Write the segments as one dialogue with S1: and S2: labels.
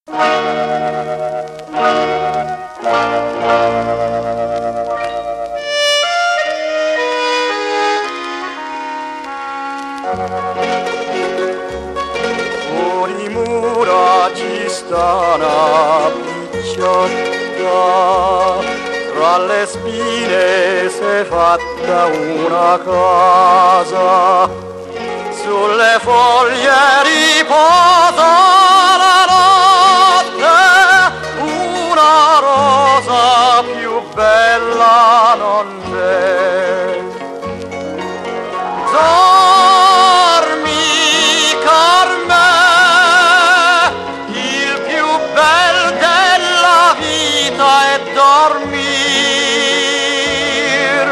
S1: Fuori mura ci sta una picciotta, tra le spine s'è fatta una casa, sulle foglie riposa la notte, una rosa più bella non c'è. Dormi, Carme, il più bel della vita è dormir.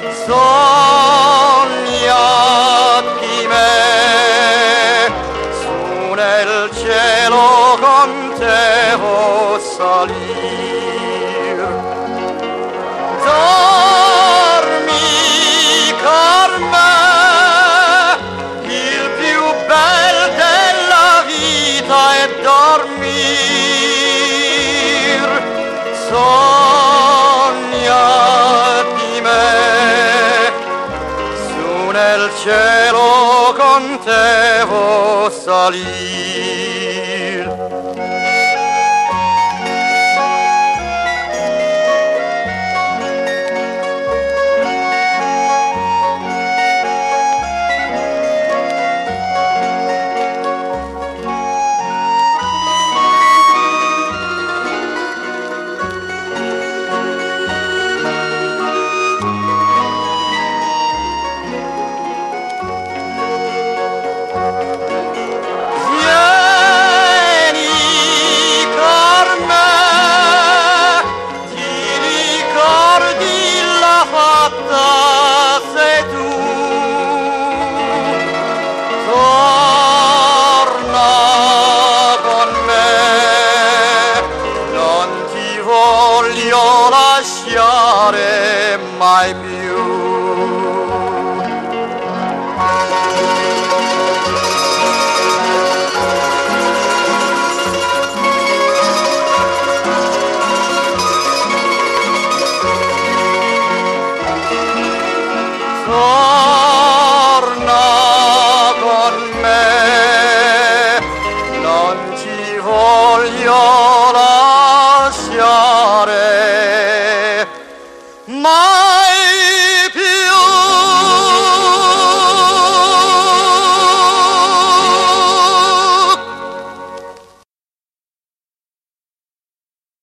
S1: Sogna di me, su nel cielo con te vo salir. Dormi, Carme, il più bel della vita è dormir. Sogna di me, su nel cielo con te vo salir.